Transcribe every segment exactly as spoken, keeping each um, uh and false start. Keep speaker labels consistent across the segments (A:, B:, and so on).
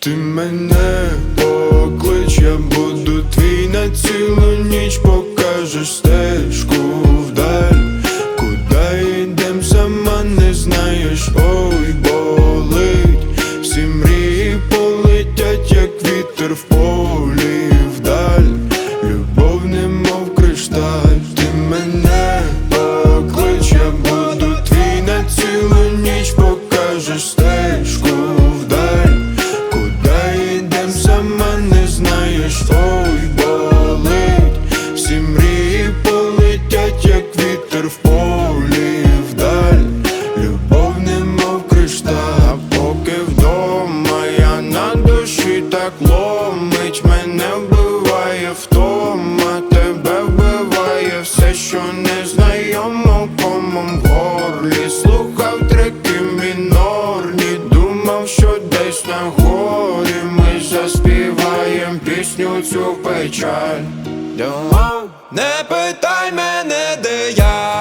A: Ти мене поклич, я буду твій на цілу ніч. Покажеш стежку вдаль, куди йдем, сама не знаєш. Ой, болить, всі мрії полетять, як вітер в полі вдаль. Любов немов кришталь. Ти мене поклич, я буду твій на цілу ніч. Покажеш стежку вдаль, куди йдем, сама не знаєш. Ой, болить, всі мрії полетять, як вітер в полі вдаль. Любов немов кришталь. А поки вдома я на душі так ломить, мене вбиває втома, тебе вбиває все, що незнайомо комом в горлі. Слухав треки мінорні, думав, що десь на горі ми заспіваєм пісню цю печаль. Не питай мене, де я,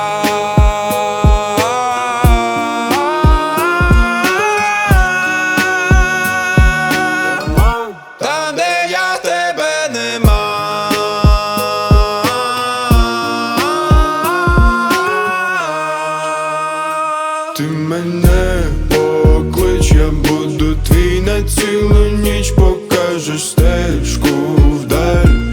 A: там, де я, тебе нема. Ти мене поклич, я буду твій на цілу ніч. Покажеш стежку вдаль,